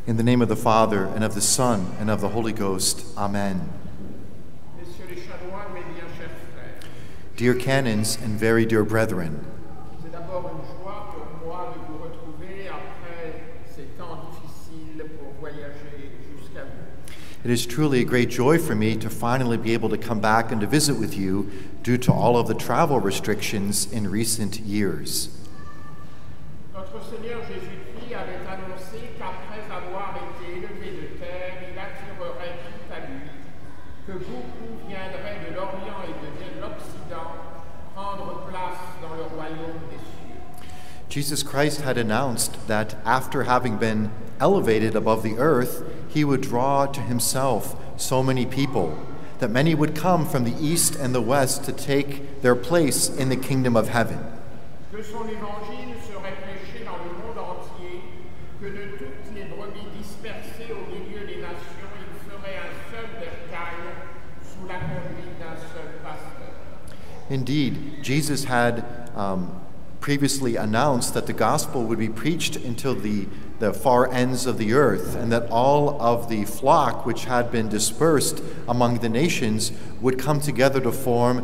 In the name of the Father, and of the Son, and of the Holy Ghost. Amen. Messieurs les chanoines, mes bien chers frères, Dear canons and very dear brethren, c'est d'abord une joie pour moi de vous retrouver après ces temps difficiles pour voyager jusqu'à vous. it is truly a great joy for me to finally be able to come back and to visit with you due to all of the travel restrictions in recent years. Notre Seigneur Jésus-Christ avait annoncé qu'après avoir été élevé de terre, il attirerait tout à lui, que beaucoup viendraient de l'Orient et de l'Occident prendre place dans le royaume des cieux. Jesus Christ had announced that after having been elevated above the earth, he would draw to himself so many people, that many would come from the east and the west to take their place in the kingdom of heaven. Que son évangile serait prêché dans le monde entier, que de toutes les brebis dispersées au milieu des nations, il ferait un seul bercail sous la conduite d'un seul pasteur. Indeed, Jesus had previously announced that the gospel would be preached until the far ends of the earth, and that all of the flock which had been dispersed among the nations would come together to form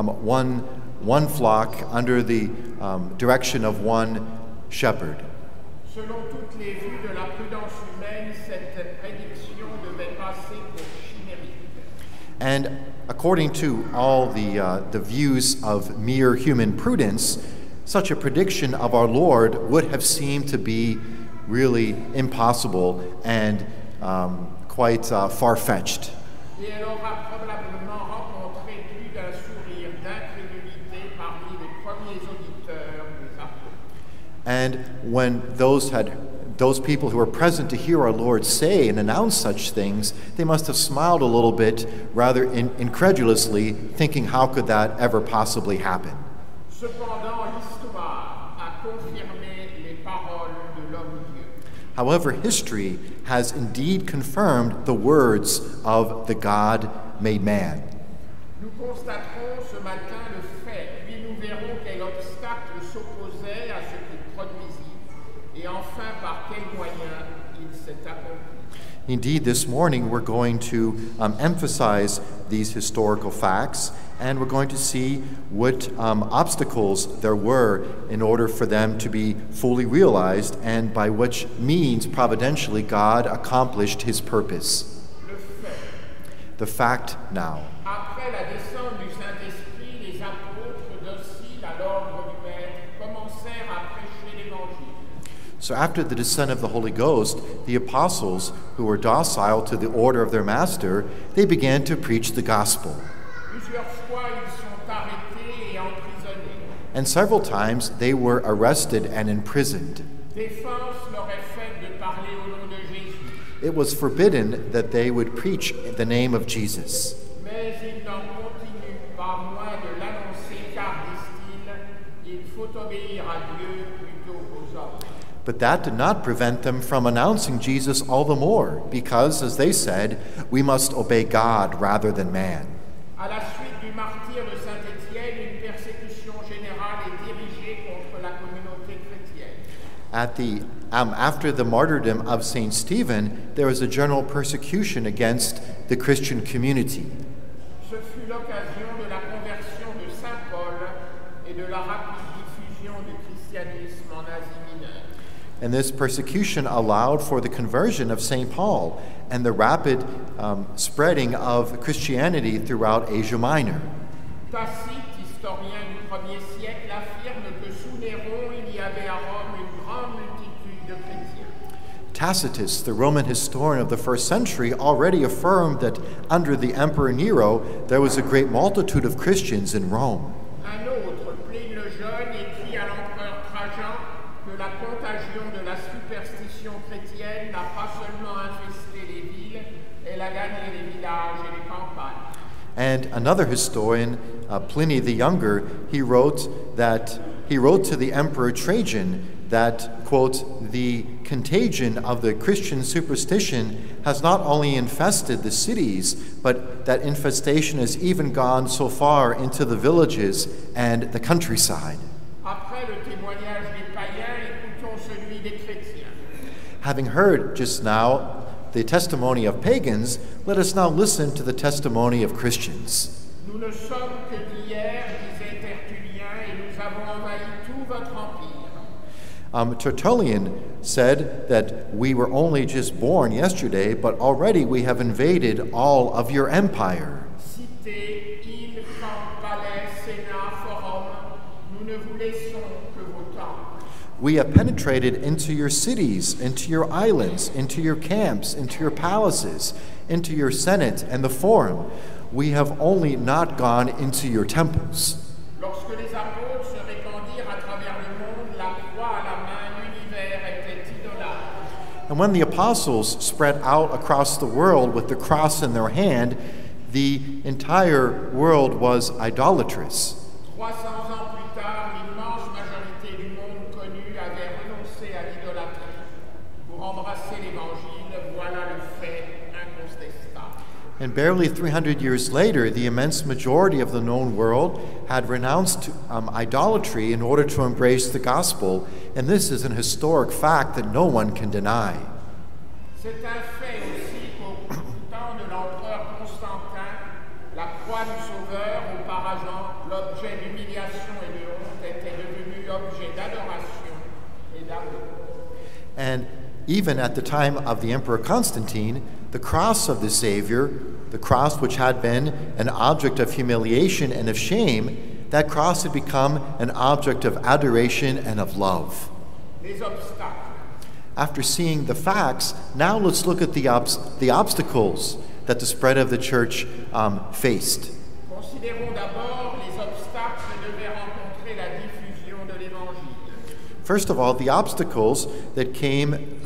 one flock under the direction of one shepherd. Selon toutes les vues de la prudence humaine, cette prédiction devait passer pour chimérique. And according to all the views of mere human prudence, such a prediction of our Lord would have seemed to be really impossible and quite far-fetched. Et elle aura probablement rencontré plus d'un sourire d'incrédulité parmi les premiers auditeurs des apôtres. And when those people who were present to hear our Lord say and announce such things, they must have smiled a little bit, rather incredulously, thinking, how could that ever possibly happen? Cependant, l'histoire a confirmé les paroles de l'homme-dieu. However, history has indeed confirmed the words of the God-made man. Nous constaterons ce matin le fait, puis nous verrons quel obstacle s'opposait à ce qu'il produisit, et enfin par quels moyens il s'est accompli. Indeed, this morning we're going to emphasize these historical facts, and we're going to see what obstacles there were in order for them to be fully realized, and by which means, providentially, God accomplished his purpose. Le fait, The fact now. après la descente du Saint-Esprit, les apôtres dociles à l'ordre du Maître commencèrent à prêcher l'Évangile. So after the descent of the Holy Ghost, the apostles, who were docile to the order of their master, they began to preach the gospel. Plusieurs fois, ils sont arrêtés et emprisonnés. And several times they were arrested and imprisoned. Défense leur est faite de parler au nom de Jésus, It was forbidden that they would preach the name of Jesus. mais ils n'en continuent pas moins de l'annoncer car, disent-ils, il faut obéir à Dieu plutôt qu'aux hommes. But that did not prevent them from announcing Jesus all the more, because, as they said, we must obey God rather than man. À la suite du martyre de Saint-Étienne, une persécution générale est dirigée contre la communauté chrétienne. After the martyrdom of St. Stephen, there was a general persecution against the Christian community. Ce fut l'occasion de la conversion de Saint Paul et de la rapide diffusion du christianisme en Asie mineure. And this persecution allowed for the conversion of St. Paul and the rapid spreading of Christianity throughout Asia Minor. Tacite, historien du 1er siècle, affirme que sous Néron, il y avait à Rome une grande multitude de chrétiens. Tacitus, the Roman historian of the first century, already affirmed that under the Emperor Nero, there was a great multitude of Christians in Rome. Un autre, Pline le Jeune, écrit à l'empereur Trajan que la contagion de la superstition chrétienne n'a pas seulement infesté les villes, elle a gagné les villages et les campagnes. And another historian, Pliny the Younger, he wrote to the Emperor Trajan that, quote, the contagion of the Christian superstition has not only infested the cities, but that infestation has even gone so far into the villages and the countryside. Après le témoignage des païens, écoutons celui des chrétiens. having heard just now the testimony of pagans, let us now listen to the testimony of Christians. Nous ne sommes que d'hier, disait Tertullien, et nous avons envahi tout votre empire. Tertullian said that we were only just born yesterday, but already we have invaded all of your empire. Cité, île, camp, palais, sénat, forum, nous ne vous laissons que vos temples. We have penetrated into your cities, into your islands, into your camps, into your palaces, into your senate and the forum. We have only not gone into your temples. Lorsque les apôtres se répandirent à travers le monde, la croix à la main, l'univers était idolâtre. And when the apostles spread out across the world with the cross in their hand, the entire world was idolatrous. 300 ans plus tard, l'immense majorité du monde connu avait renoncé à l'idolâtrie. Pour embrasser l'Évangile, voilà le fait incontestable. And barely 300 years later, the immense majority of the known world had renounced idolatry in order to embrace the gospel, and this is an historic fact that no one can deny. C'est un fait aussi qu'au temps de l'empereur Constantin, la croix du Sauveur, auparavant l'objet d'humiliation et de honte, était devenue objet d'adoration et d'amour. And even at the time of the Emperor Constantine, the cross of the Savior, the cross which had been an object of humiliation and of shame, that cross had become an object of adoration and of love. Les obstacles. After seeing the facts, now let's look at the obstacles that the spread of the church faced. Considérons d'abord les obstacles que devait rencontrer la diffusion de l'Évangile. First of all, the obstacles that came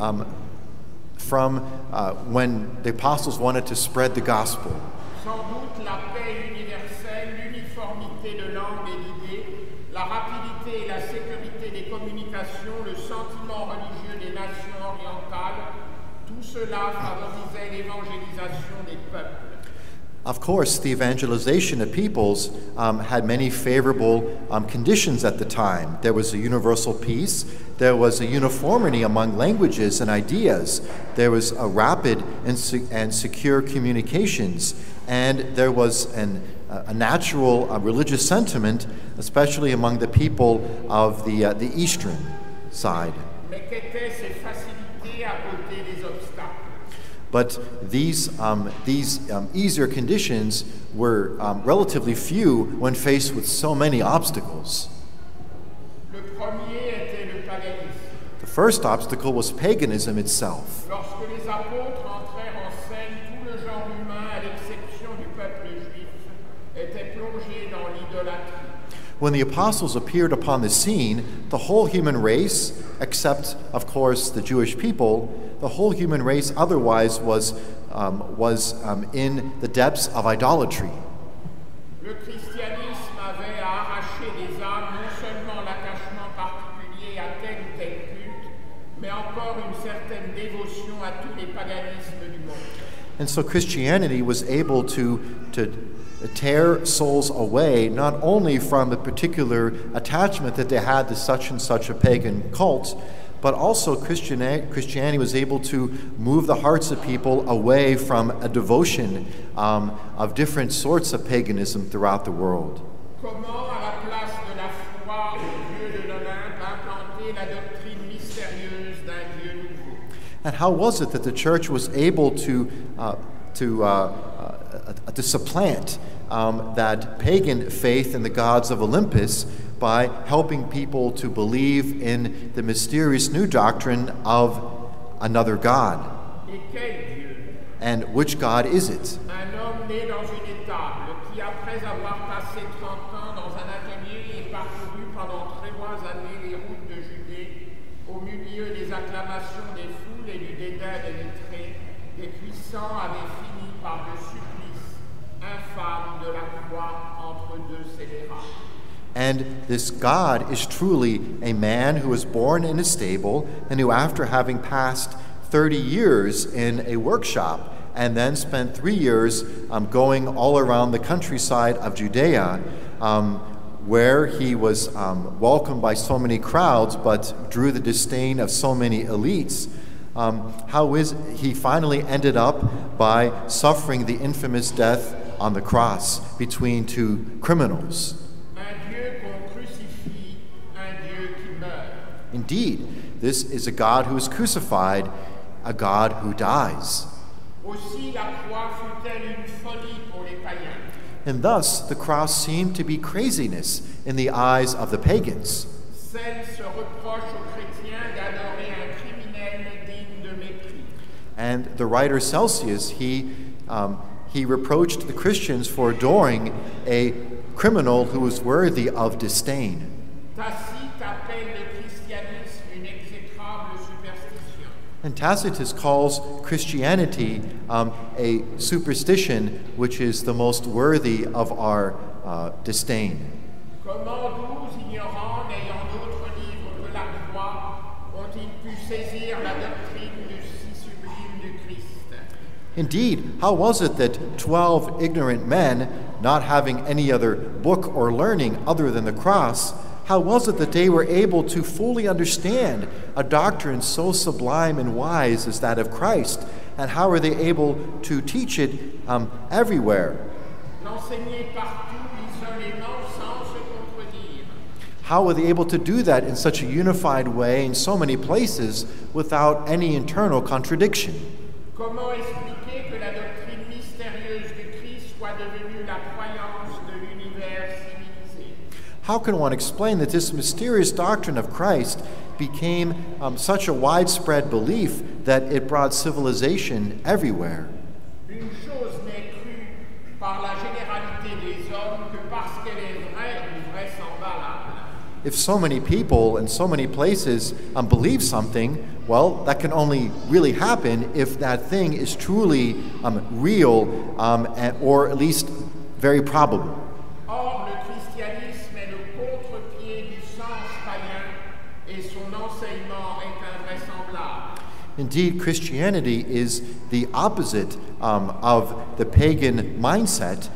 from when the apostles wanted to spread the gospel. Sans doute la paix universelle, l'uniformité de langue et d'idées, la rapidité et la sécurité des communications, le sentiment religieux des nations orientales, tout cela favorisait l'évangélisation des peuples. Of course, the evangelization of peoples had many favorable conditions at the time. There was a universal peace, there was a uniformity among languages and ideas, there was a rapid and secure communications, and there was a natural religious sentiment, especially among the people of the eastern side. Mais qu'étaient ces facilités à côté des obstacles? But these easier conditions were relatively few when faced with so many obstacles. Le premier était le paganisme. The first obstacle was paganism itself. Lorsque les apôtres entrèrent en scène, tout le genre humain, à l'exception du peuple juif, était plongé dans l'idolâtrie. When the apostles appeared upon the scene, the whole human race, except, of course, the Jewish people, the whole human race otherwise was in the depths of idolatry. Le christianisme avait à arracher des âmes non seulement l'attachement particulier à tel ou tel culte, mais encore une certaine dévotion à tous les paganismes du monde. And so Christianity was able to tear souls away not only from the particular attachment that they had to such and such a pagan cult, but also Christianity was able to move the hearts of people away from a devotion of different sorts of paganism throughout the world. Comment, à la place de la foi au Dieu de l'Olympe, implanter la doctrine mystérieuse d'un Dieu nouveau? And how was it that the church was able to supplant that pagan faith in the gods of Olympus by helping people to believe in the mysterious new doctrine of another God? Et quel Dieu? And which God is it? Un homme né dans une étable qui, après avoir passé 30 ans dans un atelier et parcouru pendant 3 années les routes de Judée, au milieu des acclamations des foules et du dédain des lettrés, les puissants avaient fini par le supplice infâme de la croix entre deux scélérats. And this God is truly a man who was born in a stable and who, after having passed 30 years in a workshop and then spent 3 years going all around the countryside of Judea, where he was welcomed by so many crowds but drew the disdain of so many elites, how is he finally ended up by suffering the infamous death on the cross between two criminals. Un Dieu qu'on crucifie, un Dieu qui meurt. Indeed, this is a God who is crucified, a God who dies. Aussi la croix fut-elle une folie pour les païens. And thus, the cross seemed to be craziness in the eyes of the pagans. Celle se reproche aux chrétiens d'adorer un criminel digne de mépris. And the writer Celsius, he reproached the Christians for adoring a criminal who was worthy of disdain. Tacite appelle le christianisme une exécrable superstition. And Tacitus calls Christianity a superstition which is the most worthy of our disdain. Comment 12 ignorants n'ayant d'autre livre que la croix ont-ils pu saisir la doctrine si sublime du Christ? Indeed, how was it that 12 ignorant men, not having any other book or learning other than the cross, how was it that they were able to fully understand a doctrine so sublime and wise as that of Christ? And how are they able to teach it everywhere? L'enseigner partout, isolément, sans se contredire. How were they able to do that in such a unified way in so many places without any internal contradiction? Comment expliquer que la doctrine mystérieuse du Christ soit devenue la croyance de l'univers civilisé? How can one explain that this mysterious doctrine of Christ became such a widespread belief that it brought civilization everywhere? Une chose n'est crue par la généralité des hommes que parce qu'elle est vraie ou vraisemblable. If so many people in so many places believe something, well, that can only really happen if that thing is truly real or at least very probable. Or, le christianisme est le contre-pied du sens païen et son enseignement est invraisemblable. Indeed, Christianity is the opposite of the pagan mindset,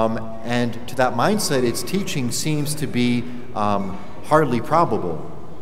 and to that mindset, its teaching seems to be hardly probable.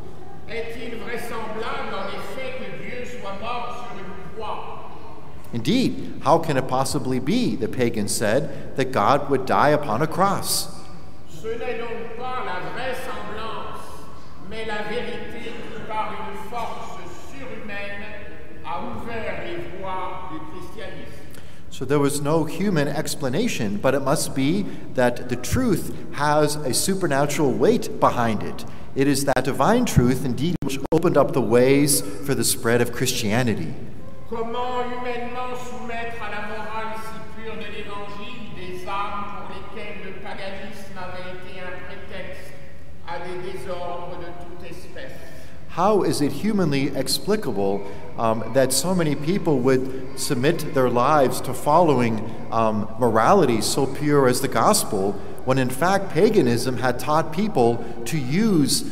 Est-il vraisemblable en effet que Dieu soit mort sur une croix? Indeed, how can it possibly be, the pagans said, that God would die upon a cross? Ce n'est donc pas la vraisemblance, mais la vérité qui, par une force surhumaine, a ouvert les voies du christianisme. So there was no human explanation, but it must be that the truth has a supernatural weight behind it. It is that divine truth, indeed, which opened up the ways for the spread of Christianity. Comment humainement soumettre à la morale si pure de l'Évangile des âmes pour lesquelles le paganisme avait été un prétexte à des désordres de toute espèce? How is it humanly explicable that so many people would submit their lives to following morality so pure as the gospel, when in fact paganism had taught people to use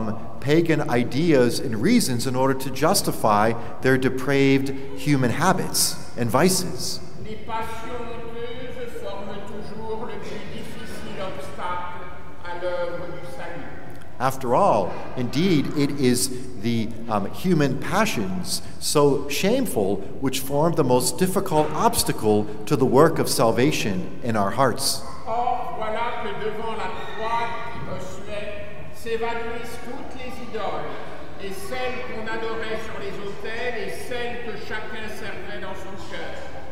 pagan ideas and reasons in order to justify their depraved human habits and vices? Les passions honteuses forment toujours le plus difficile obstacle à l'œuvre du salut. After all, indeed, it is the human passions, so shameful, which form the most difficult obstacle to the work of salvation in our hearts. Or, voilà que devant la croix qui Bossuet s'évanouissent toutes les idoles, et celles qu'on adorait sur les autels, et celles que chacun servait dans son cœur.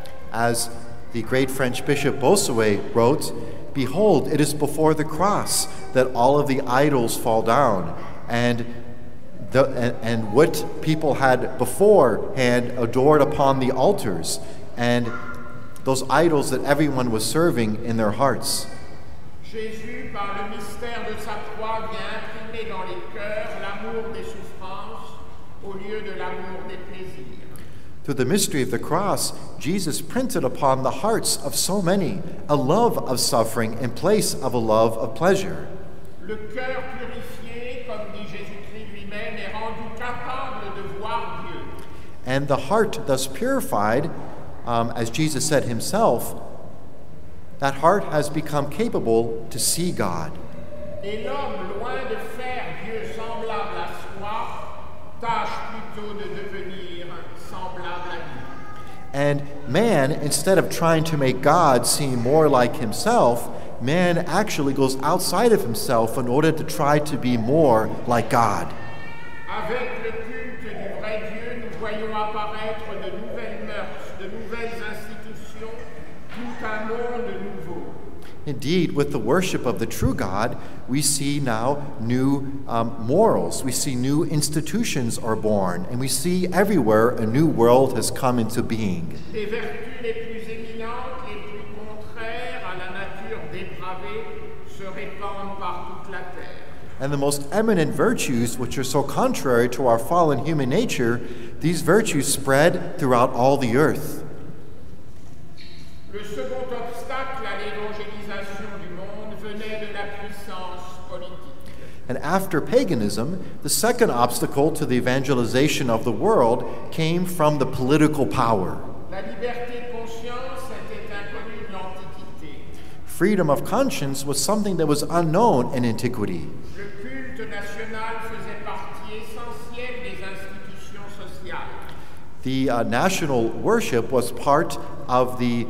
As the great French bishop Bossuet wrote, "Behold, it is before the cross that all of the idols fall down, and what people had beforehand adored upon the altars, and those idols that everyone was serving in their hearts." Jésus, par le mystère de sa croix, vient imprimer dans les cœurs l'amour des souffrances au lieu de l'amour des plaisirs. Through the mystery of the cross, Jesus printed upon the hearts of so many a love of suffering in place of a love of pleasure. Le cœur purifié, comme dit Jésus-Christ lui-même, est rendu capable de voir Dieu. And the heart thus purified, as Jesus said himself, that heart has become capable to see God. Et l'homme, loin de faire Dieu semblable à soi, tâche plutôt de devenir And man, instead of trying to make God seem more like himself, man actually goes outside of himself in order to try to be more like God. Avec le culte du vrai Dieu, nous voyons apparaître de nouvelles mœurs, de nouvelles institutions, tout un monde nouveau. Indeed, with the worship of the true God, we see now new morals. We see new institutions are born, and we see everywhere a new world has come into being. Les vertus les plus éminentes, les plus contraires à la nature dépravée, se répandent par toute la terre. And the most eminent virtues, which are so contrary to our fallen human nature, these virtues spread throughout all the earth. Le second obstacle à l'évangélisation du monde venait de la puissance politique. And after paganism, the second obstacle to the evangelization of the world came from the political power. La liberté de conscience était inconnue de l'Antiquité. Freedom of conscience was something that was unknown in antiquity. Le culte national faisait partie essentielle des institutions sociales. The national worship was part of the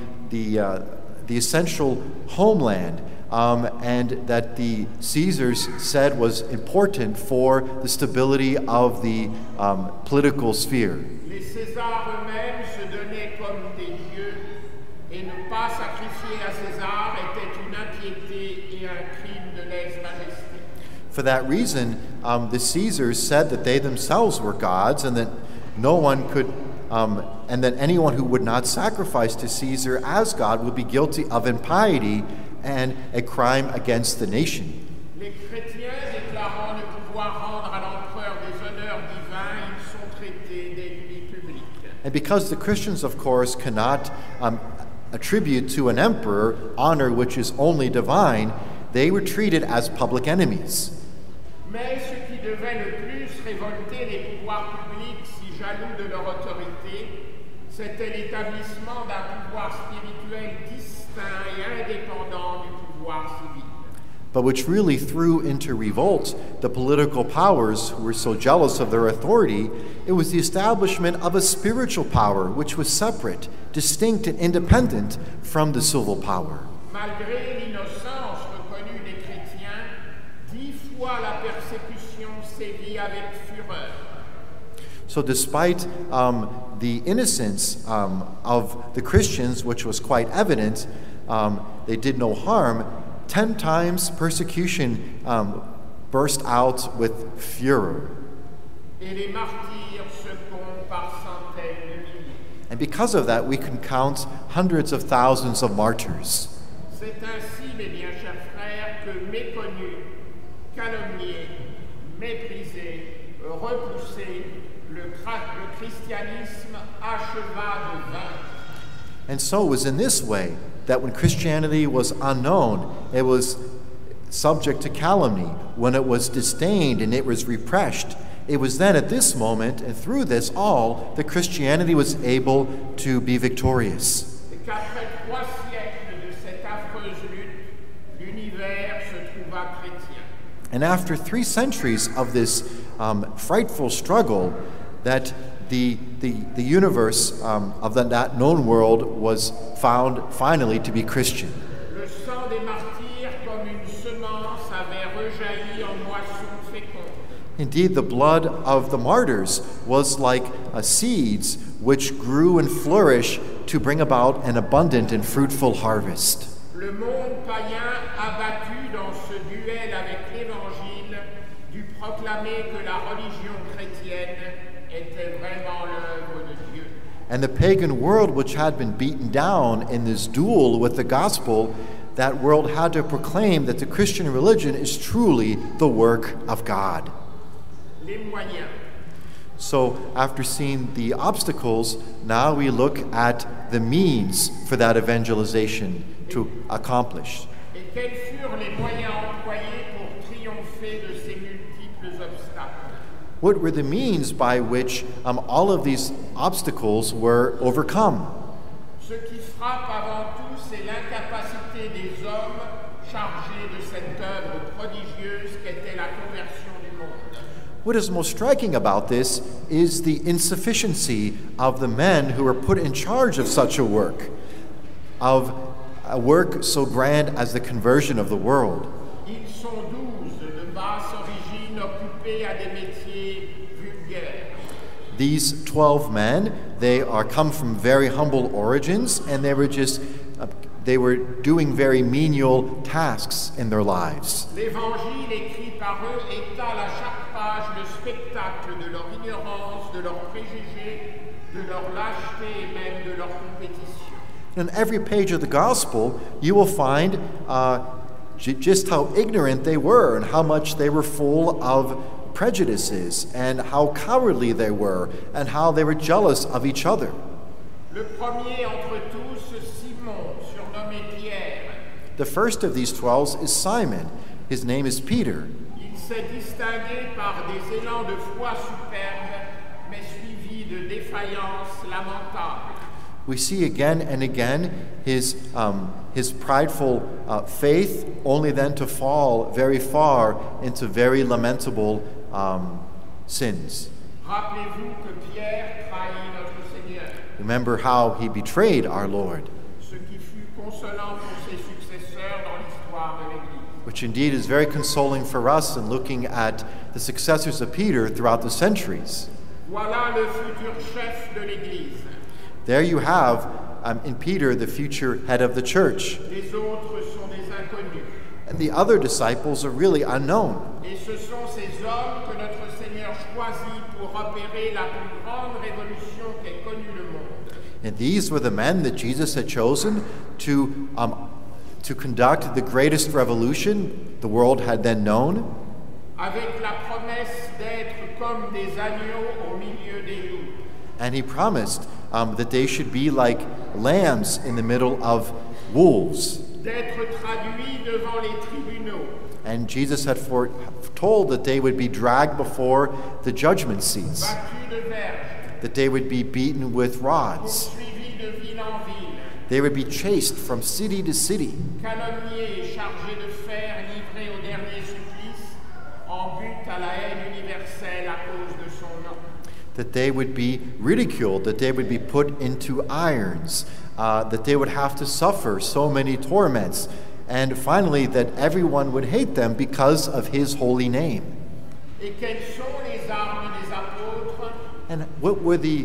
essential homeland, and that the Caesars said was important for the stability of the political sphere. Les Césars eux-mêmes se donnaient comme des dieux, et ne pas sacrifier à César était une impiété et un crime de lèse-majesté. For that reason, the Caesars said that they themselves were gods, and that no one could, and that anyone who would not sacrifice to Caesar as God would be guilty of impiety and a crime against the nation. Les chrétiens déclarant ne pouvoir rendre à l'empereur des honneurs divins, ils sont traités d'ennemis publics. And because the Christians, of course, cannot attribute to an emperor honor which is only divine, they were treated as public enemies. Mais ce qui devait le plus révolter les pouvoirs publics si jaloux de leur autorité, c'était l'établissement d'un pouvoir spirituel distinct et indépendant du pouvoir civil. But which really threw into revolt the political powers who were so jealous of their authority, it was the establishment of a spiritual power which was separate, distinct, and independent from the civil power. Malgré l'innocence reconnue des chrétiens, 10 fois la persécution sévit avec fureur. So despite the innocence of the Christians, which was quite evident, they did no harm, 10 times persecution burst out with furor. Et les martyrs se comptent par centaines de milliers. And because of that, we can count hundreds of thousands of martyrs. C'est ainsi, mes bien chers frères, que méconnus, calomniés, méprisés, repoussés, le christianisme acheva de vaincre. And so it was in this way that when Christianity was unknown, it was subject to calumny. When it was disdained and it was repressed, it was then at this moment and through this all that Christianity was able to be victorious. Et qu'après 3 siècles de cette affreuse lutte, l'univers se trouva chrétien. And after 3 centuries of this frightful struggle, that the universe of that known world was found finally to be Christian. Le sang des martyrs, comme une semence, avait rejailli en moisson féconde. Indeed, the blood of the martyrs was like seeds which grew and flourished to bring about an abundant and fruitful harvest. Le monde païen, abattu dans ce duel avec l'Évangile, dut proclamer que la religion chrétienne était vraiment l'œuvre de Dieu. And the pagan world, which had been beaten down in this duel with the gospel, that world had to proclaim that the Christian religion is truly the work of God. Les moyens. So after seeing the obstacles, now we look at the means for that evangelization to accomplish. Et quels furent les moyens employés pour triompher de ces multiples obstacles? What were the means by which all of these obstacles were overcome? Ce qui frappe avant tout, c'est l'incapacité des hommes chargés de cette œuvre prodigieuse qu'était la conversion du monde. What is most striking about this is the insufficiency of the men who are put in charge of such a work so grand as the conversion of the world. Ils sont 12 de basse origine occupés à des métiers vulgaires. These 12 men, they come from very humble origins, and they were doing very menial tasks in their lives. L'évangile écrit par eux étale à chaque page le spectacle de leur ignorance, de leurs préjugés, de leur lâcheté et même de leur compétition. In every page of the gospel, you will find just how ignorant they were and how much they were full of prejudices and how cowardly they were and how they were jealous of each other. Le premier entre tous, Simon, surnommé Pierre. The first of these 12 is Simon. His name is Peter. Il s'est distingué par des élans de foi superbes, mais suivis de défaillances lamentables. We see again and again his prideful faith, only then to fall very far into very lamentable sins. Rappelez-vous que Pierre trahit notre Seigneur, Remember how he betrayed our Lord, ce qui fut consolant pour ses successeurs dans l'histoire de l'Église. which indeed is very consoling for us in looking at the successors of Peter throughout the centuries. Voilà le futur chef de l'Église. There you have in Peter the future head of the church. Les autres sont des inconnus. And the other disciples are really unknown. Et ce sont ces hommes que notre Seigneur choisit pour opérer la plus grande révolution qu'ait connue le monde. And these were the men that Jesus had chosen to conduct the greatest revolution the world had then known, Avec la promesse d'être comme des agneaux au milieu des loups. and he promised that they should be like lambs in the middle of wolves. D'être traduits devant les tribunaux. And Jesus had foretold that they would be dragged before the judgment seats, Battus de verges. that they would be beaten with rods, Poursuivis de ville en ville. they would be chased from city to city, Calomniés, chargés de fer, livrés au dernier supplice, en but à la haine universelle à cause de son nom. that they would be ridiculed, that they would be put into irons, that they would have to suffer so many torments, and finally that everyone would hate them because of his holy name. Et quelles sont les armes des apôtres? And what were the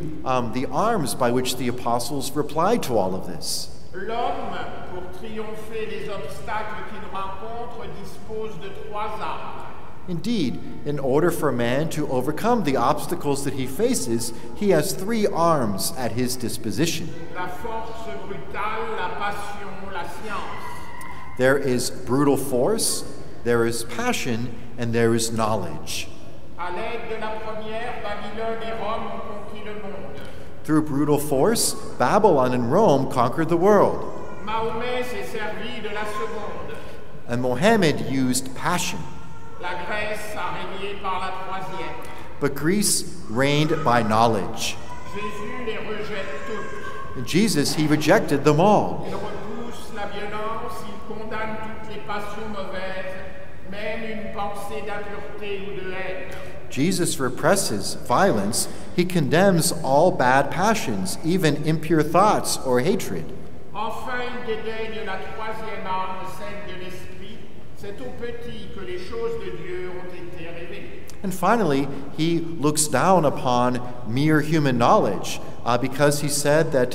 arms by which the apostles replied to all of this? L'homme, pour triompher des obstacles qu'il rencontre, dispose de 3 armes. Indeed, in order for a man to overcome the obstacles that he faces, he has 3 arms at his disposition. La force brutale, la passion, la science. There is brutal force, there is passion, and there is knowledge. À l'aide de la première, Babylone et Rome ont conquis le monde. Through brutal force, Babylon and Rome conquered the world, Mahomet s'est servi de la seconde. and Mohammed used passion. La Grèce a régné par la troisième. But Greece reigned by knowledge. Jésus les rejette toutes. And Jesus, he rejected them all. Il repousse la violence, il condamne toutes les passions mauvaises, même une pensée d'impureté ou de haine. Jesus represses violence. He condemns all bad passions, even impure thoughts or hatred. Enfin, il dédaigne la troisième arme, celle de l'esprit. C'est au petit que les choses de Dieu ont été révélées. And finally, he looks down upon mere human knowledge because he said that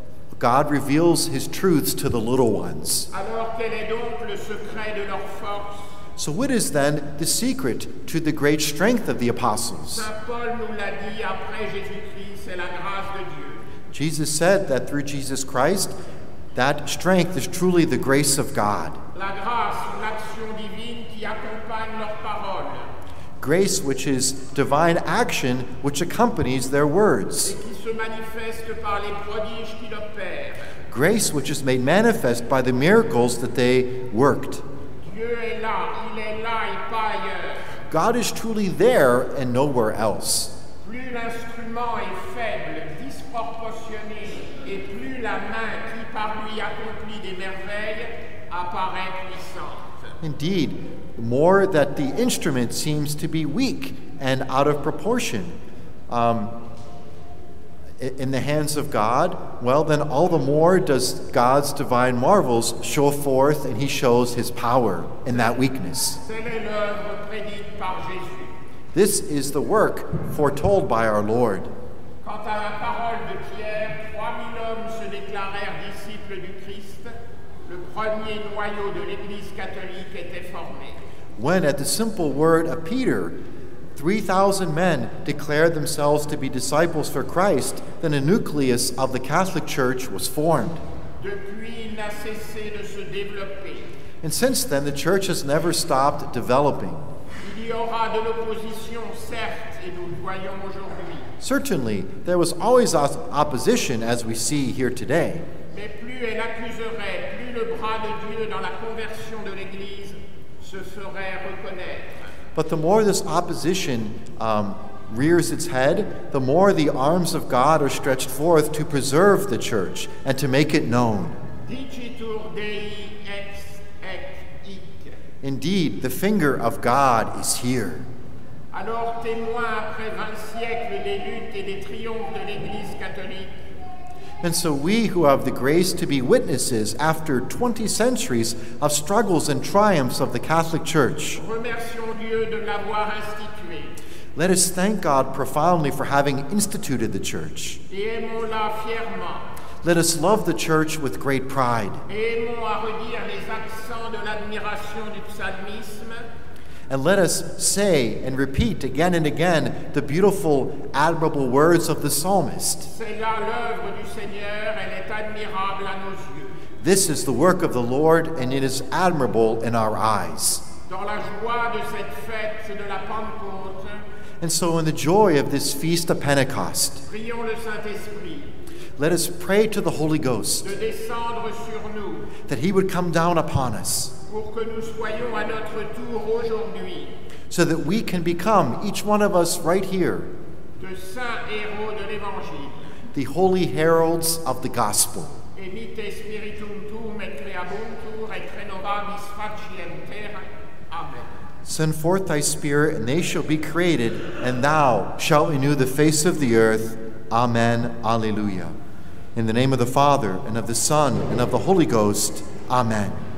God reveals his truths to the little ones. Alors quel est donc le secret de leur force? So, what is then the secret to the great strength of the apostles? Saint Paul nous l'a dit après Jésus-Christ, c'est la grâce de Dieu. Jesus said that through Jesus Christ, that strength is truly the grace of God. La grâce, l'action divine qui accompagne leurs paroles Grace, which is divine action, which accompanies their words. et qui se manifeste par les prodiges qu'il opère. Grace, which is made manifest by the miracles that they worked. Dieu est là, il est là et pas ailleurs. God is truly there and nowhere else. Plus l'instrument est faible, disproportionné, et plus la main qui par lui accomplit des merveilles apparaît puissante. Indeed, the more that the instrument seems to be weak and out of proportion in the hands of God, well, then all the more does God's divine marvels show forth, and he shows his power in that weakness. Telle est l'œuvre prédite par Jésus. This is the work foretold by our Lord. Quant à la parole de Pierre, 3000 hommes se déclarèrent disciples du Christ. Le premier noyau de l'Église catholique était formé. When at the simple word of Peter, 3,000 men declared themselves to be disciples for Christ, then a nucleus of the Catholic Church was formed. Depuis, il n'a cessé de se développer. And since then, the Church has never stopped developing. Il y aura de l'opposition, certes, et nous le voyons aujourd'hui. Certainly, there was always opposition, as we see here today. Mais plus elle accuserait, plus le bras de Dieu dans la conversion de l'Église se ferait reconnaître. But the more this opposition rears its head, the more the arms of God are stretched forth to preserve the church and to make it known. Dicitur Dei ex et hic. Indeed, the finger of God is here. Alors, témoin après 20 siècles des luttes et des triomphes de l'Église catholique, And so we who have the grace to be witnesses after 20 centuries of struggles and triumphs of the Catholic Church, remercions Dieu de l'avoir instituée let us thank God profoundly for having instituted the Church. et aimons-la fièrement. Let us love the Church with great pride, Et aimons à redire les accents de l'admiration du psalmisme. and let us say and repeat again and again the beautiful, admirable words of the psalmist. C'est là l'œuvre du Seigneur, elle est admirable à nos yeux. This is the work of the Lord, and it is admirable in our eyes. Dans la joie de cette fête de la Pentecôte, And so in the joy of this feast of Pentecost, prions le Saint-Esprit let us pray to the Holy Ghost de descendre sur nous that he would come down upon us, pour que nous soyons à notre tour aujourd'hui so that we can become, each one of us right here, de saints héros de l'Évangile. the holy heralds of the gospel. Emite spiritum tuum et creabuntur et renovabis faciem terra. Amen. Send forth thy Spirit, and they shall be created, and thou shalt renew the face of the earth. Amen. Alleluia. In the name of the Father, and of the Son, and of the Holy Ghost. Amen.